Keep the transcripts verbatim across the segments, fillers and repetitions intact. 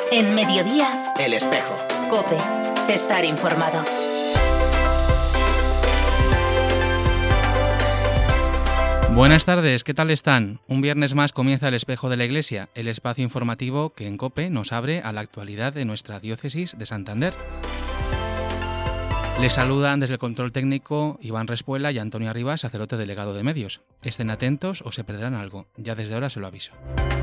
En Mediodía, El Espejo. COPE. Estar informado. Buenas tardes, ¿qué tal están? Un viernes más comienza El Espejo de la Iglesia, el espacio informativo que en COPE nos abre a la actualidad de nuestra diócesis de Santander. Les saludan desde el control técnico Iván Respuela y Antonio Arribas, sacerdote delegado de medios. Estén atentos o se perderán algo, ya desde ahora se lo aviso.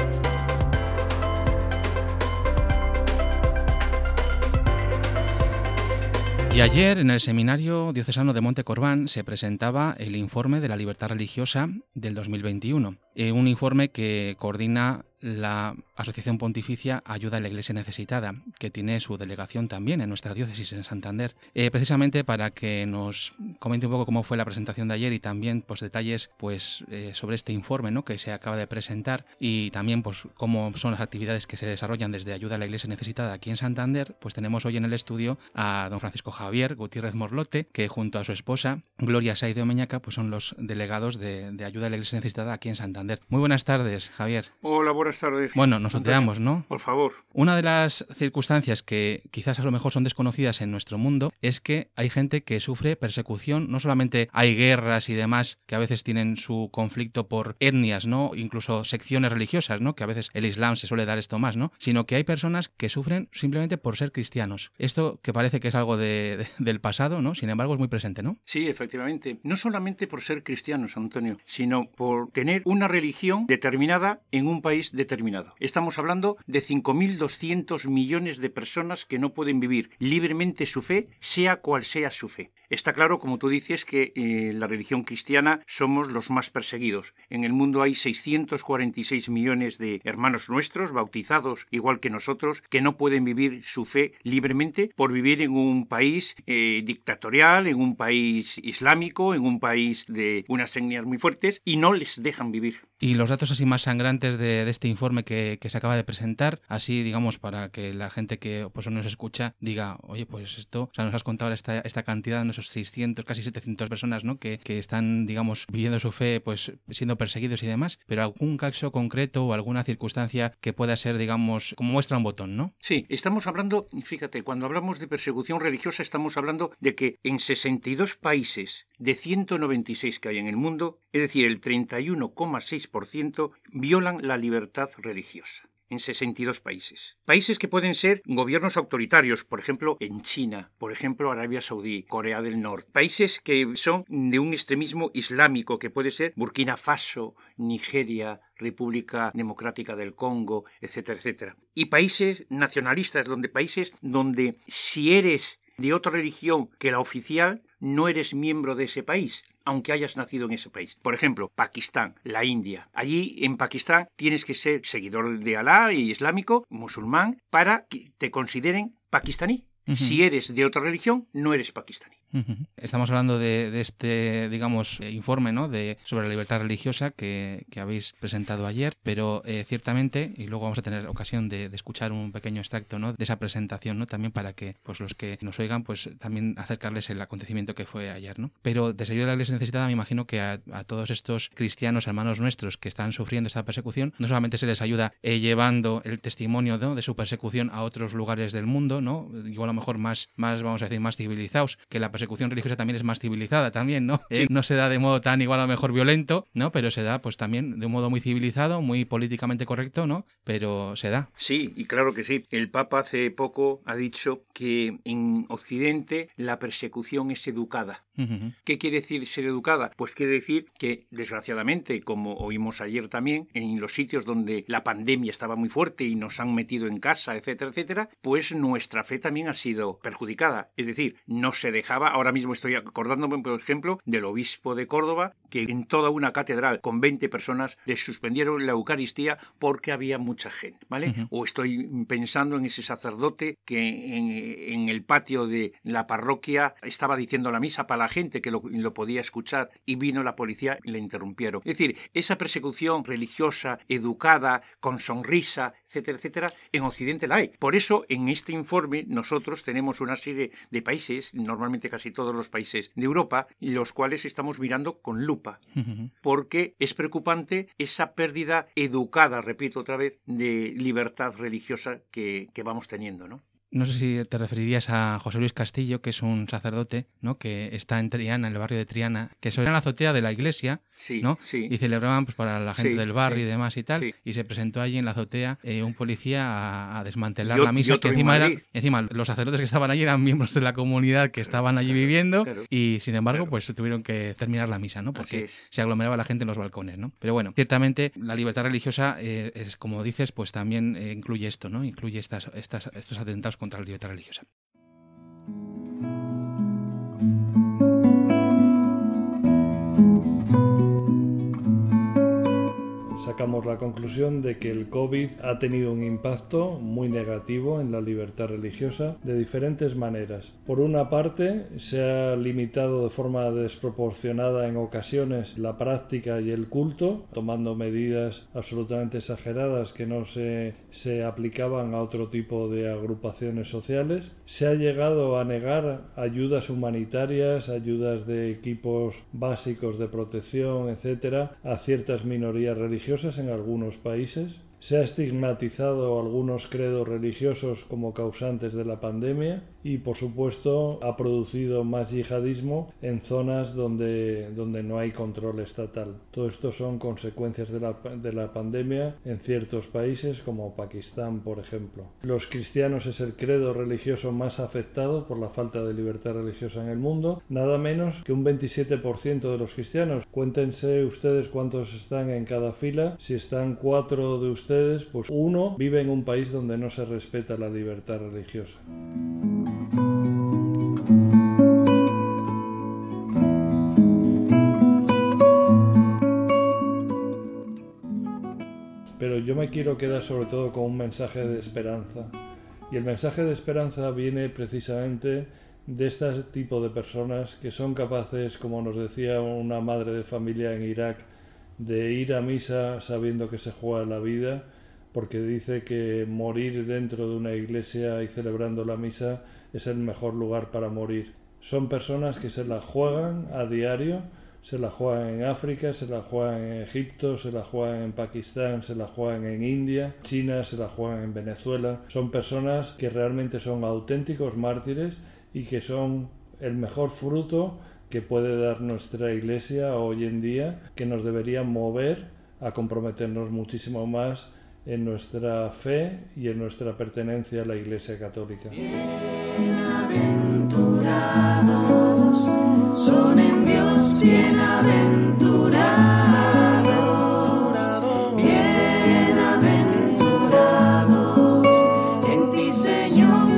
Y ayer, en el Seminario Diocesano de Monte Corbán, se presentaba el Informe de la Libertad Religiosa del dos mil veintiuno, eh, un informe que coordina la Asociación Pontificia Ayuda a la Iglesia Necesitada, que tiene su delegación también en nuestra diócesis en Santander. Eh, precisamente para que nos comente un poco cómo fue la presentación de ayer y también pues detalles pues eh, sobre este informe, ¿no?, que se acaba de presentar, y también pues cómo son las actividades que se desarrollan desde Ayuda a la Iglesia Necesitada aquí en Santander, pues tenemos hoy en el estudio a don Francisco Javier Gutiérrez Morlote, que junto a su esposa Gloria Saiz de Omeñaca pues son los delegados de, de Ayuda a la Iglesia Necesitada aquí en Santander. Muy buenas tardes, Javier. Hola, buenas tardes. Bueno, nos sorteamos, ¿no? Por favor. Una de las circunstancias que quizás a lo mejor son desconocidas en nuestro mundo es que hay gente que sufre persecución. No solamente hay guerras y demás que a veces tienen su conflicto por etnias, ¿no?, incluso secciones religiosas, ¿no?, que a veces el Islam se suele dar esto más, ¿no?, sino que hay personas que sufren simplemente por ser cristianos. Esto que parece que es algo de, de, del pasado, ¿no?, sin embargo es muy presente, ¿no? Sí, efectivamente. No solamente por ser cristianos, Antonio, sino por tener una religión determinada en un país determinado. Estamos hablando de cinco mil doscientos millones de personas que no pueden vivir libremente su fe, sea cual sea su fe. Está claro, como tú dices, que eh, la religión cristiana somos los más perseguidos. En el mundo hay seiscientos cuarenta y seis millones de hermanos nuestros, bautizados igual que nosotros, que no pueden vivir su fe libremente por vivir en un país eh, dictatorial, en un país islámico, en un país de unas etnias muy fuertes, y no les dejan vivir. Y los datos así más sangrantes de, de este informe que, que se acaba de presentar, así digamos para que la gente que pues nos escucha diga, oye, pues esto, o sea, nos has contado esta, esta cantidad, ¿no?, esos seiscientos, casi setecientas personas, ¿no?, que, que están, digamos, viviendo su fe, pues siendo perseguidos y demás, pero algún caso concreto o alguna circunstancia que pueda ser, digamos, como muestra un botón, ¿no? Sí, estamos hablando, fíjate, cuando hablamos de persecución religiosa estamos hablando de que en sesenta y dos países de ciento noventa y seis que hay en el mundo, es decir, el treinta y uno coma seis por ciento violan la libertad religiosa. En sesenta y dos países. Países que pueden ser gobiernos autoritarios, por ejemplo, en China, por ejemplo, Arabia Saudí, Corea del Norte. Países que son de un extremismo islámico, que puede ser Burkina Faso, Nigeria, República Democrática del Congo, etcétera, etcétera. Y países nacionalistas, donde países donde si eres de otra religión que la oficial, no eres miembro de ese país, aunque hayas nacido en ese país. Por ejemplo, Pakistán, la India. Allí, en Pakistán, tienes que ser seguidor de Alá y islámico, musulmán, para que te consideren pakistaní. Uh-huh. Si eres de otra religión, no eres pakistaní. Uh-huh. Estamos hablando de, de este, digamos, informe, ¿no?, de sobre la libertad religiosa que, que habéis presentado ayer, pero eh, ciertamente, y luego vamos a tener ocasión de, de escuchar un pequeño extracto, ¿no?, de esa presentación, ¿no?, también para que pues los que nos oigan, pues también acercarles el acontecimiento que fue ayer, ¿no? Pero desde Ayuda a la Iglesia Necesitada me imagino que a, a todos estos cristianos, hermanos nuestros que están sufriendo esta persecución, no solamente se les ayuda eh, llevando el testimonio, ¿no?, de su persecución a otros lugares del mundo, ¿no?, igual a lo mejor más, más vamos a decir, más civilizados, que la persecución religiosa también es más civilizada también, ¿no? Sí. Eh, no se da de modo tan igual a lo mejor violento, ¿no?, pero se da pues también de un modo muy civilizado, muy políticamente correcto, ¿no?, pero se da. Sí, y claro que sí. El Papa hace poco ha dicho que en Occidente la persecución es educada. Uh-huh. ¿Qué quiere decir ser educada? Pues quiere decir que, desgraciadamente, como oímos ayer también, en los sitios donde la pandemia estaba muy fuerte y nos han metido en casa, etcétera, etcétera, pues nuestra fe también ha sido perjudicada. Es decir, no se dejaba, ahora mismo estoy acordándome, por ejemplo, del obispo de Córdoba, que en toda una catedral con veinte personas les suspendieron la Eucaristía porque había mucha gente, ¿vale? Uh-huh. O estoy pensando en ese sacerdote que en, en el patio de la parroquia estaba diciendo la misa para la gente que lo, lo podía escuchar y vino la policía y le interrumpieron. Es decir, esa persecución religiosa, educada, con sonrisa, etcétera, etcétera, en Occidente la hay. Por eso, en este informe, nosotros tenemos una serie de países, normalmente casi todos los países de Europa, los cuales estamos mirando con lupa, uh-huh. porque es preocupante esa pérdida educada, repito otra vez, de libertad religiosa que, que vamos teniendo, ¿no? No sé si te referirías a José Luis Castillo, que es un sacerdote, ¿no?, que está en Triana, en el barrio de Triana, que eso era en la azotea de la iglesia, sí, ¿no? Sí. Y celebraban pues para la gente sí, del barrio sí, y demás y tal, sí. y se presentó allí en la azotea eh, un policía a, a desmantelar yo, la misa, que encima era, encima los sacerdotes que estaban allí eran miembros de la comunidad que estaban allí claro, viviendo, claro, y sin embargo claro. pues tuvieron que terminar la misa, ¿no? Porque es. se aglomeraba la gente en los balcones, ¿no? Pero bueno, ciertamente la libertad religiosa eh, es, como dices, pues también eh, incluye esto, ¿no? Incluye estas, estas, estos atentados contra la libertad religiosa. Sacamos la conclusión de que el COVID ha tenido un impacto muy negativo en la libertad religiosa de diferentes maneras. Por una parte, se ha limitado de forma desproporcionada en ocasiones la práctica y el culto, tomando medidas absolutamente exageradas que no se, se aplicaban a otro tipo de agrupaciones sociales. Se ha llegado a negar ayudas humanitarias, ayudas de equipos básicos de protección, etcétera, a ciertas minorías religiosas en algunos países. Se ha estigmatizado algunos credos religiosos como causantes de la pandemia y, por supuesto, ha producido más yihadismo en zonas donde, donde no hay control estatal. Todo esto son consecuencias de la, de la pandemia en ciertos países como Pakistán, por ejemplo. Los cristianos es el credo religioso más afectado por la falta de libertad religiosa en el mundo. Nada menos que un veintisiete por ciento de los cristianos. Cuéntense ustedes cuántos están en cada fila. Si están cuatro de ustedes, Ustedes, pues uno vive en un país donde no se respeta la libertad religiosa. Pero yo me quiero quedar sobre todo con un mensaje de esperanza. Y el mensaje de esperanza viene precisamente de este tipo de personas que son capaces, como nos decía una madre de familia en Irak, de ir a misa sabiendo que se juega la vida, porque dice que morir dentro de una iglesia y celebrando la misa es el mejor lugar para morir. Son personas que se la juegan a diario, se la juegan en África, se la juegan en Egipto, se la juegan en Pakistán, se la juegan en India, China, se la juegan en Venezuela. Son personas que realmente son auténticos mártires y que son el mejor fruto que puede dar nuestra iglesia hoy en día, que nos debería mover a comprometernos muchísimo más en nuestra fe y en nuestra pertenencia a la Iglesia Católica. Bienaventurados son en Dios, bienaventurados, bienaventurados en ti, Señor,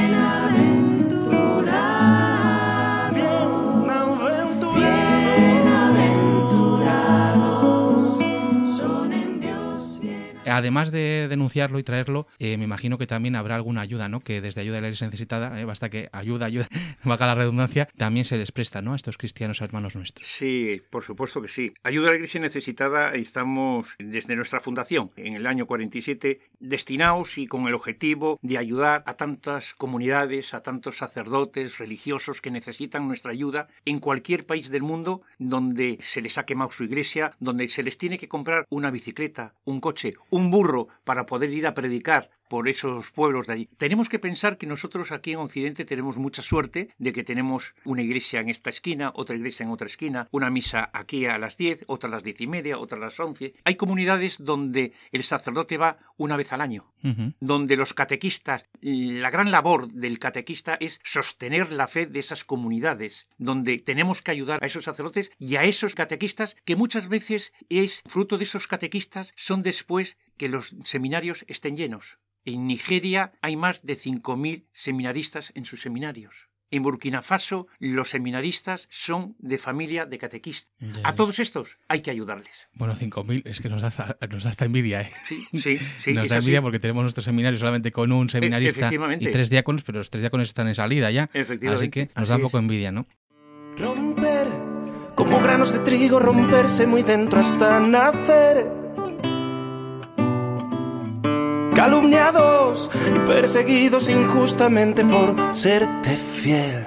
además de denunciarlo y traerlo, eh, me imagino que también habrá alguna ayuda, ¿no? Que desde Ayuda a la Iglesia Necesitada, eh, basta que ayuda, ayuda, valga la redundancia, también se les presta, ¿no?, a estos cristianos hermanos nuestros. Sí, por supuesto que sí. Ayuda a la Iglesia Necesitada estamos desde nuestra fundación, en el año cuarenta y siete, destinados y con el objetivo de ayudar a tantas comunidades, a tantos sacerdotes, religiosos que necesitan nuestra ayuda en cualquier país del mundo donde se les ha quemado su iglesia, donde se les tiene que comprar una bicicleta, un coche, un burro para poder ir a predicar por esos pueblos de allí. Tenemos que pensar que nosotros aquí en Occidente tenemos mucha suerte de que tenemos una iglesia en esta esquina, otra iglesia en otra esquina, una misa aquí a las diez, otra a las diez y media, otra a las once. Hay comunidades donde el sacerdote va una vez al año, uh-huh. donde los catequistas, la gran labor del catequista es sostener la fe de esas comunidades, donde tenemos que ayudar a esos sacerdotes y a esos catequistas que muchas veces es fruto de esos catequistas son después que los seminarios estén llenos. En Nigeria hay más de cinco mil seminaristas en sus seminarios. En Burkina Faso los seminaristas son de familia de catequistas. Yeah. A todos estos hay que ayudarles. Bueno, cinco mil es que nos da, nos da hasta envidia, ¿eh? Sí, sí, sí. Nos da envidia porque tenemos nuestro seminario solamente con un seminarista e- y tres diáconos, pero los tres diáconos están en salida ya. Así que nos Así da un poco envidia, ¿no? Romper, como granos de trigo, romperse muy dentro hasta nacer. calumniados y perseguidos injustamente por serte fiel.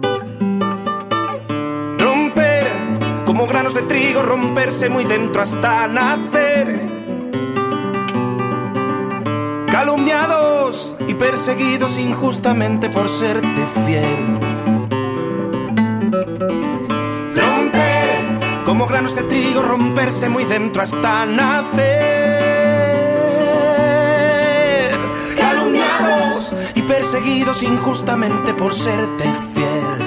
Romper como granos de trigo, romperse muy dentro hasta nacer. Calumniados y perseguidos injustamente por serte fiel. Romper como granos de trigo, romperse muy dentro hasta nacer. Calumniados y perseguidos injustamente por serte fiel.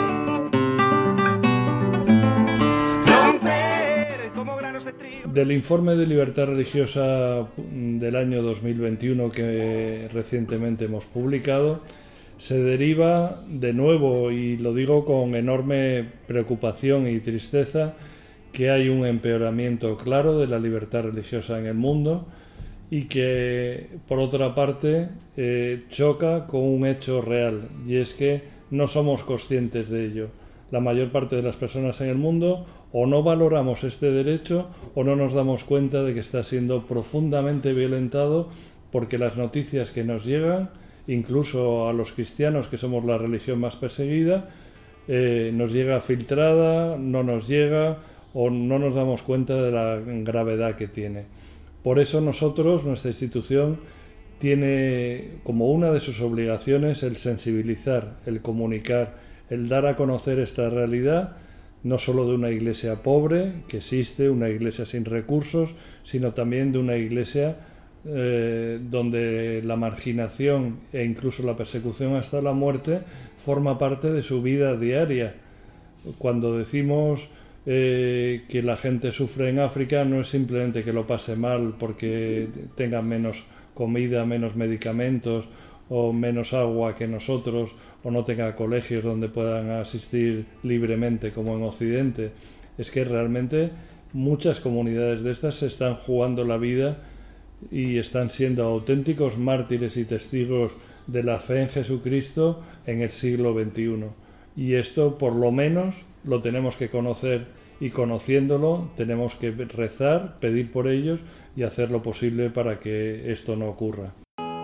Romper como granos de trigo. Del informe de libertad religiosa del año dos mil veintiuno que recientemente hemos publicado, se deriva de nuevo, y lo digo con enorme preocupación y tristeza, que hay un empeoramiento claro de la libertad religiosa en el mundo y que, por otra parte, eh, choca con un hecho real, y es que no somos conscientes de ello. La mayor parte de las personas en el mundo o no valoramos este derecho o no nos damos cuenta de que está siendo profundamente violentado, porque las noticias que nos llegan, incluso a los cristianos, que somos la religión más perseguida, eh, nos llega filtrada, no nos llega o no nos damos cuenta de la gravedad que tiene. Por eso nosotros, nuestra institución, tiene como una de sus obligaciones el sensibilizar, el comunicar, el dar a conocer esta realidad, no solo de una iglesia pobre, que existe, una iglesia sin recursos, sino también de una iglesia eh, donde la marginación e incluso la persecución hasta la muerte forma parte de su vida diaria. Cuando decimos eh, que la gente sufre en África, no es simplemente que lo pase mal porque tengan menos comida, menos medicamentos o menos agua que nosotros, o no tenga colegios donde puedan asistir libremente como en Occidente. Es que realmente muchas comunidades de estas se están jugando la vida y están siendo auténticos mártires y testigos de la fe en Jesucristo en el siglo veintiuno. Y esto, por lo menos, lo tenemos que conocer, y conociéndolo tenemos que rezar, pedir por ellos y hacer lo posible para que esto no ocurra.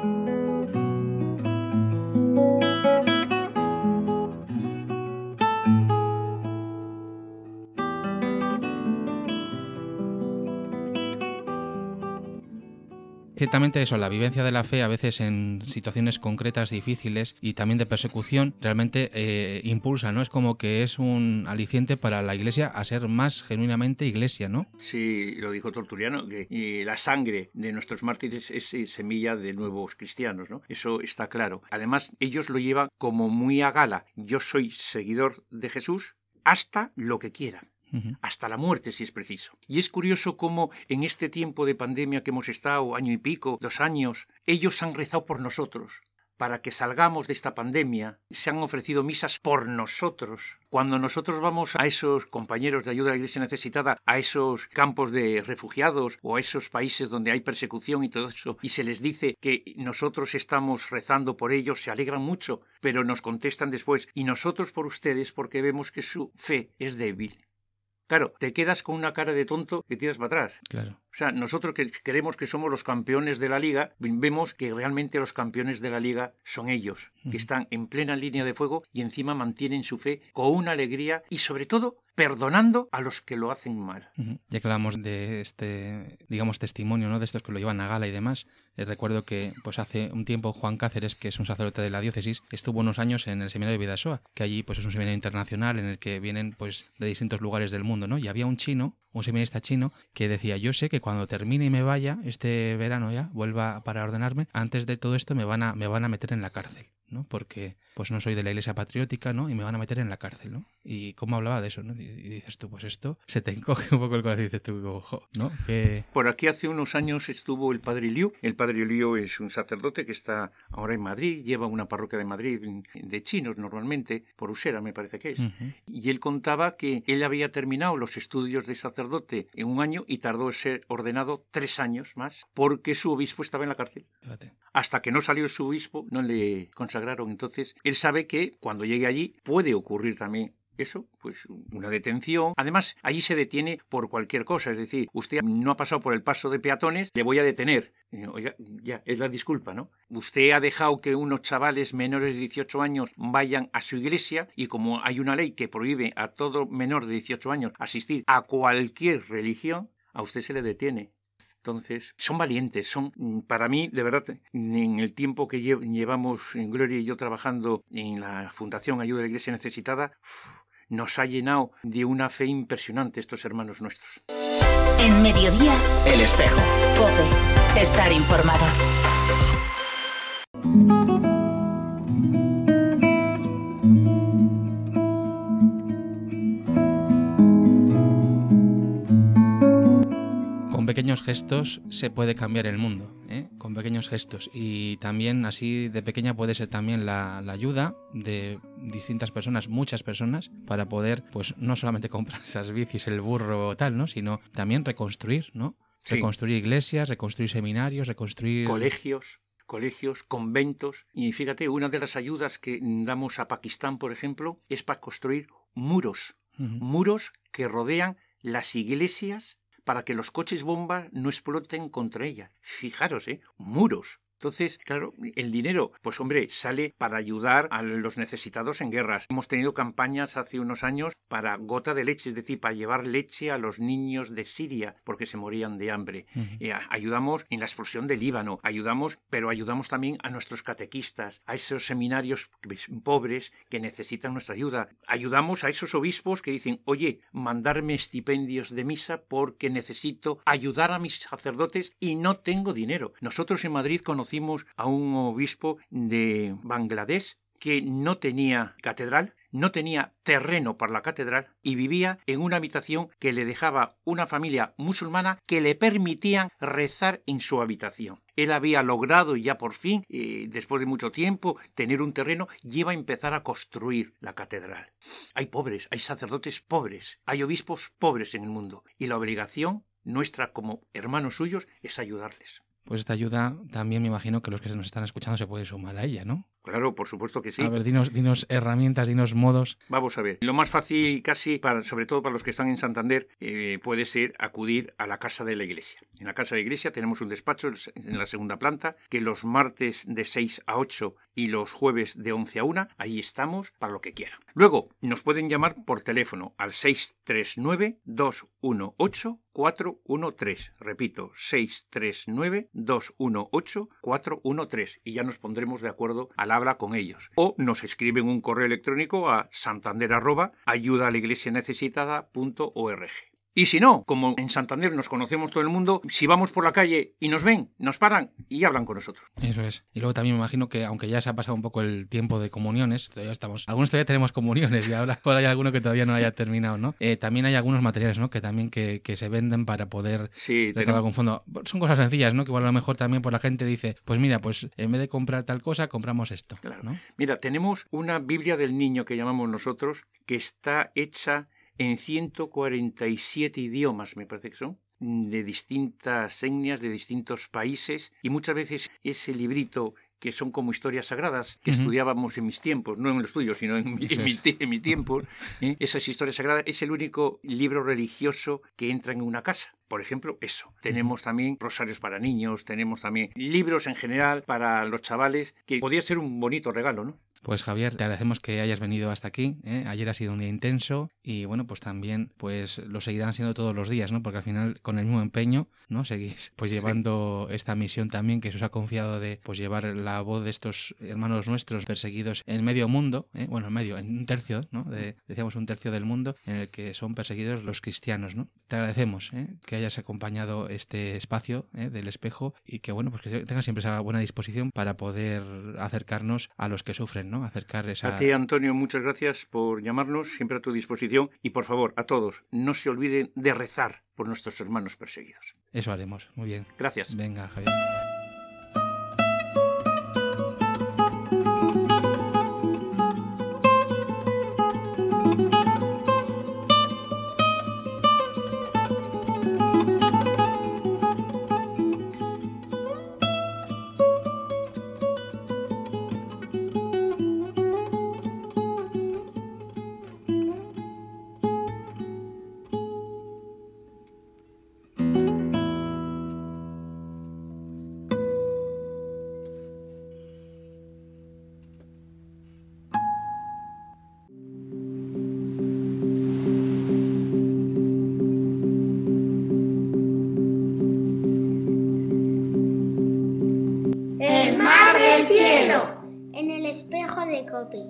Ciertamente eso, la vivencia de la fe a veces en situaciones concretas difíciles y también de persecución realmente eh, impulsa, ¿no? Es como que es un aliciente para la Iglesia a ser más genuinamente Iglesia, ¿no? Sí, lo dijo Tertuliano, que y la sangre de nuestros mártires es semilla de nuevos cristianos, ¿no? Eso está claro. Además, ellos lo llevan como muy a gala. Yo soy seguidor de Jesús hasta lo que quiera. Uh-huh. Hasta la muerte si es preciso. Y es curioso cómo en este tiempo de pandemia que hemos estado, año y pico, dos años, ellos han rezado por nosotros. Para que salgamos de esta pandemia, se han ofrecido misas por nosotros. Cuando nosotros vamos a esos compañeros de ayuda a la Iglesia necesitada, a esos campos de refugiados o a esos países donde hay persecución y todo eso, y se les dice que nosotros estamos rezando por ellos, se alegran mucho, pero nos contestan después, y nosotros por ustedes, porque vemos que su fe es débil. Claro, te quedas con una cara de tonto que tiras para atrás. Claro. O sea, nosotros que creemos que somos los campeones de la Liga, vemos que realmente los campeones de la Liga son ellos, uh-huh. que están en plena línea de fuego y encima mantienen su fe con una alegría y sobre todo perdonando a los que lo hacen mal. Uh-huh. Ya que hablamos de este, digamos, testimonio, ¿no? De estos que lo llevan a gala y demás, eh, recuerdo que pues hace un tiempo Juan Cáceres, que es un sacerdote de la diócesis, estuvo unos años en el seminario de Bidasoa, que allí pues es un seminario internacional en el que vienen pues de distintos lugares del mundo, ¿no? Y había un chino, un seminarista chino, que decía, yo sé que cuando termine y me vaya, este verano ya, vuelva para ordenarme, antes de todo esto me van a, me van a meter en la cárcel, ¿no? Porque pues no soy de la Iglesia patriótica, ¿no? Y me van a meter en la cárcel, ¿no? Y cómo hablaba de eso, ¿no? Y, y dices tú, pues esto se te encoge un poco el corazón y dices tú, ojo, ¿no? Que... Por aquí hace unos años estuvo el padre Liu. El padre Liu es un sacerdote que está ahora en Madrid, lleva una parroquia de Madrid de chinos normalmente, por Usera me parece que es. Uh-huh. Y él contaba que él había terminado los estudios de sacerdote en un año y tardó en ser ordenado tres años más porque su obispo estaba en la cárcel. Fíjate. Hasta que no salió su obispo, no le consagraron. Entonces, él sabe que cuando llegue allí puede ocurrir también eso, pues una detención. Además, allí se detiene por cualquier cosa. Es decir, usted no ha pasado por el paso de peatones, le voy a detener. Oiga, ya, es la disculpa, ¿no? Usted ha dejado que unos chavales menores de dieciocho años vayan a su iglesia y como hay una ley que prohíbe a todo menor de dieciocho años asistir a cualquier religión, a usted se le detiene. Entonces, son valientes, son, para mí, de verdad, en el tiempo que llevamos en Gloria y yo trabajando en la Fundación Ayuda a la Iglesia Necesitada, nos ha llenado de una fe impresionante estos hermanos nuestros. En Mediodía, El Espejo. COPE. Estar informado. Con pequeños gestos se puede cambiar el mundo, ¿eh? Con pequeños gestos. Y también así de pequeña puede ser también la, la ayuda de distintas personas, muchas personas, para poder, pues no solamente comprar esas bicis, el burro o tal, ¿no? Sino también reconstruir, ¿no? Sí. Reconstruir iglesias, reconstruir seminarios, reconstruir... Colegios, colegios, conventos. Y fíjate, una de las ayudas que damos a Pakistán, por ejemplo, es para construir muros. Uh-huh. Muros que rodean las iglesias para que los coches bomba no exploten contra ellas. Fijaros, ¿eh? Muros. Entonces, claro, el dinero, pues hombre, sale para ayudar a los necesitados en guerras. Hemos tenido campañas hace unos años para gota de leche, es decir, para llevar leche a los niños de Siria porque se morían de hambre. Uh-huh. Eh, ayudamos en la expulsión del Líbano, ayudamos, pero ayudamos también a nuestros catequistas, a esos seminarios pobres que necesitan nuestra ayuda. Ayudamos a esos obispos que dicen, oye, mandarme estipendios de misa porque necesito ayudar a mis sacerdotes y no tengo dinero. Nosotros en Madrid conocemos a un obispo de Bangladesh que no tenía catedral, no tenía terreno para la catedral y vivía en una habitación que le dejaba una familia musulmana que le permitían rezar en su habitación. Él había logrado ya por fin, eh, después de mucho tiempo, tener un terreno y iba a empezar a construir la catedral. Hay pobres, hay sacerdotes pobres, hay obispos pobres en el mundo y la obligación nuestra como hermanos suyos es ayudarles. Pues esta ayuda también me imagino que los que nos están escuchando se pueden sumar a ella, ¿no? Claro, por supuesto que sí. A ver, dinos, dinos herramientas, dinos modos. Vamos a ver. Lo más fácil, casi, para, sobre todo para los que están en Santander, eh, puede ser acudir a la Casa de la Iglesia. En la Casa de la Iglesia tenemos un despacho en la segunda planta, que los martes de seis a ocho y los jueves de once a una, ahí estamos para lo que quieran. Luego, nos pueden llamar por teléfono al seis tres nueve, dos uno ocho, cuatro uno tres. Repito, seis tres nueve, dos uno ocho, cuatro uno tres. Y ya nos pondremos de acuerdo al habla con ellos. O nos escriben un correo electrónico a santander arroba ayuda a la iglesia necesitada punto org. Y si no, como en Santander nos conocemos todo el mundo, si vamos por la calle y nos ven, nos paran y hablan con nosotros. Eso es. Y luego también me imagino que, aunque ya se ha pasado un poco el tiempo de comuniones, todavía estamos, algunos todavía tenemos comuniones y ahora, ahora hay alguno que todavía no haya terminado, ¿no? Eh, también hay algunos materiales, ¿no? Que también que, que se venden para poder sí, recaudar tenemos... algún fondo. Son cosas sencillas, ¿no? Que igual a lo mejor también por la gente dice, pues mira, pues en vez de comprar tal cosa, compramos esto. Claro. ¿No? Mira, tenemos una Biblia del Niño que llamamos nosotros, que está hecha en ciento cuarenta y siete idiomas, me parece que son, de distintas etnias, de distintos países, y muchas veces ese librito que son como historias sagradas que uh-huh. estudiábamos en mis tiempos, no en los tuyos, sino en, en, mi, en mi tiempo, ¿eh? Esas historias sagradas es el único libro religioso que entra en una casa. Por ejemplo, eso. Tenemos también rosarios para niños, tenemos también libros en general para los chavales, que podría ser un bonito regalo, ¿no? Pues Javier, te agradecemos que hayas venido hasta aquí, ¿eh? Ayer ha sido un día intenso y bueno, pues también pues lo seguirán siendo todos los días, ¿no? Porque al final con el mismo empeño, ¿no? Seguís pues llevando sí. esta misión también que se os ha confiado de pues llevar la voz de estos hermanos nuestros perseguidos en medio mundo, ¿eh? Bueno, en medio, en un tercio, ¿no? De, decíamos un tercio del mundo en el que son perseguidos los cristianos, ¿no? Te agradecemos, ¿eh? Que hayas acompañado este espacio, ¿eh? Del espejo y que bueno, pues que tengas siempre esa buena disposición para poder acercarnos a los que sufren, ¿no? Acercar esa... A ti, Antonio, muchas gracias por llamarnos, siempre a tu disposición. Y por favor, a todos, no se olviden de rezar por nuestros hermanos perseguidos. Eso haremos, muy bien. Gracias. Venga, Javier. el cielo. En el espejo de Copi.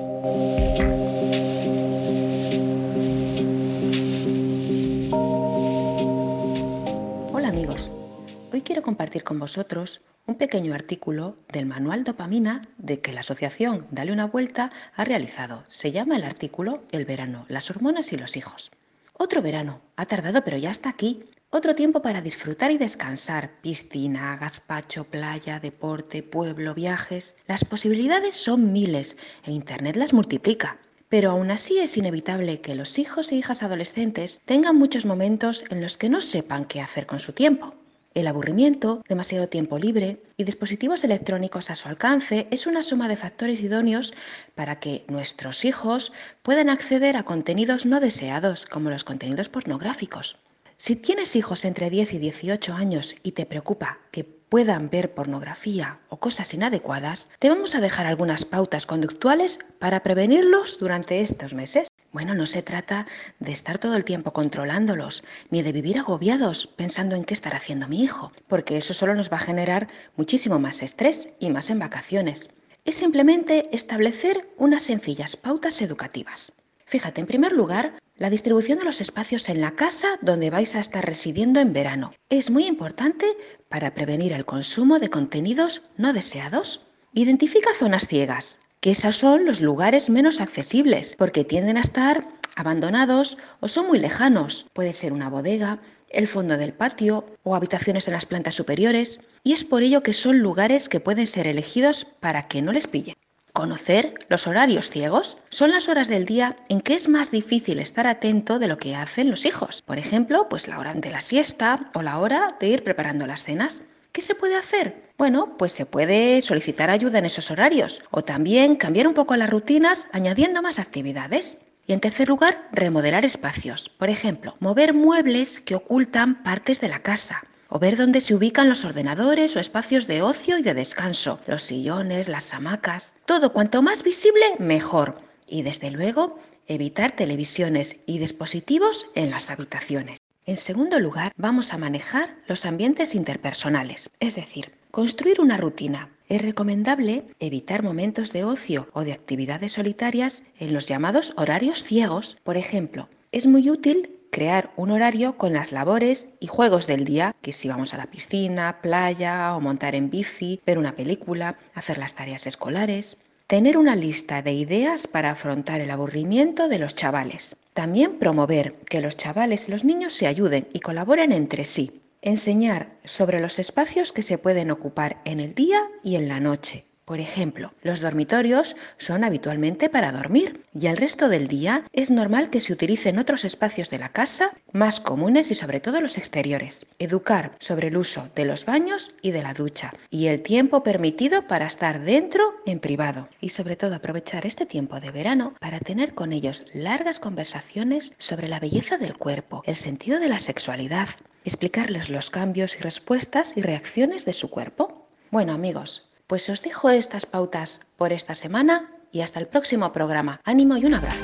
Hola amigos, hoy quiero compartir con vosotros un pequeño artículo del manual Dopamina de que la asociación Dale una Vuelta ha realizado. Se llama el artículo El verano, las hormonas y los hijos. Otro verano, ha tardado pero ya está aquí. Otro tiempo para disfrutar y descansar, piscina, gazpacho, playa, deporte, pueblo, viajes. Las posibilidades son miles e Internet las multiplica. Pero aún así es inevitable que los hijos e hijas adolescentes tengan muchos momentos en los que no sepan qué hacer con su tiempo. El aburrimiento, demasiado tiempo libre y dispositivos electrónicos a su alcance es una suma de factores idóneos para que nuestros hijos puedan acceder a contenidos no deseados, como los contenidos pornográficos. Si tienes hijos entre diez y dieciocho años y te preocupa que puedan ver pornografía o cosas inadecuadas, te vamos a dejar algunas pautas conductuales para prevenirlos durante estos meses. Bueno, no se trata de estar todo el tiempo controlándolos, ni de vivir agobiados pensando en qué estará haciendo mi hijo, porque eso solo nos va a generar muchísimo más estrés y más en vacaciones. Es simplemente establecer unas sencillas pautas educativas. Fíjate, en primer lugar, la distribución de los espacios en la casa donde vais a estar residiendo en verano. Es muy importante para prevenir el consumo de contenidos no deseados. Identifica zonas ciegas, que esos son los lugares menos accesibles, porque tienden a estar abandonados o son muy lejanos. Puede ser una bodega, el fondo del patio o habitaciones en las plantas superiores, y es por ello que son lugares que pueden ser elegidos para que no les pillen. Conocer los horarios ciegos son las horas del día en que es más difícil estar atento de lo que hacen los hijos. Por ejemplo, pues la hora de la siesta o la hora de ir preparando las cenas. ¿Qué se puede hacer? Bueno, pues se puede solicitar ayuda en esos horarios o también cambiar un poco las rutinas añadiendo más actividades. Y en tercer lugar, remodelar espacios. Por ejemplo, mover muebles que ocultan partes de la casa. O ver dónde se ubican los ordenadores o espacios de ocio y de descanso, los sillones, las hamacas. Todo cuanto más visible, mejor. Y desde luego, evitar televisiones y dispositivos en las habitaciones. En segundo lugar, vamos a manejar los ambientes interpersonales, es decir, construir una rutina. Es recomendable evitar momentos de ocio o de actividades solitarias en los llamados horarios ciegos. Por ejemplo, es muy útil crear un horario con las labores y juegos del día, que si vamos a la piscina, playa o montar en bici, ver una película, hacer las tareas escolares. Tener una lista de ideas para afrontar el aburrimiento de los chavales. También promover que los chavales y los niños se ayuden y colaboren entre sí. Enseñar sobre los espacios que se pueden ocupar en el día y en la noche. Por ejemplo, los dormitorios son habitualmente para dormir y el resto del día es normal que se utilicen otros espacios de la casa más comunes y sobre todo los exteriores. Educar sobre el uso de los baños y de la ducha y el tiempo permitido para estar dentro en privado. Y sobre todo aprovechar este tiempo de verano para tener con ellos largas conversaciones sobre la belleza del cuerpo, el sentido de la sexualidad, explicarles los cambios y respuestas y reacciones de su cuerpo. Bueno amigos, pues os dejo estas pautas por esta semana y hasta el próximo programa. Ánimo y un abrazo.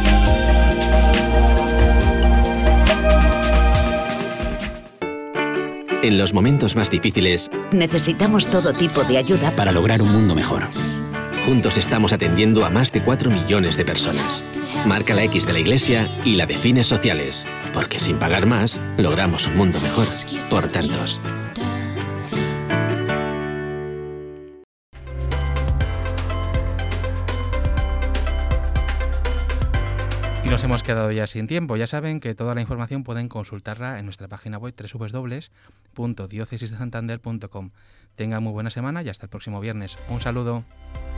En los momentos más difíciles, necesitamos todo tipo de ayuda para lograr un mundo mejor. Juntos estamos atendiendo a más de cuatro millones de personas. Marca la X de la Iglesia y la de fines sociales, porque sin pagar más, logramos un mundo mejor por tantos. Y nos hemos quedado ya sin tiempo. Ya saben que toda la información pueden consultarla en nuestra página web doble u doble u doble u punto diócesis de santander punto com. Tengan muy buena semana y hasta el próximo viernes. Un saludo.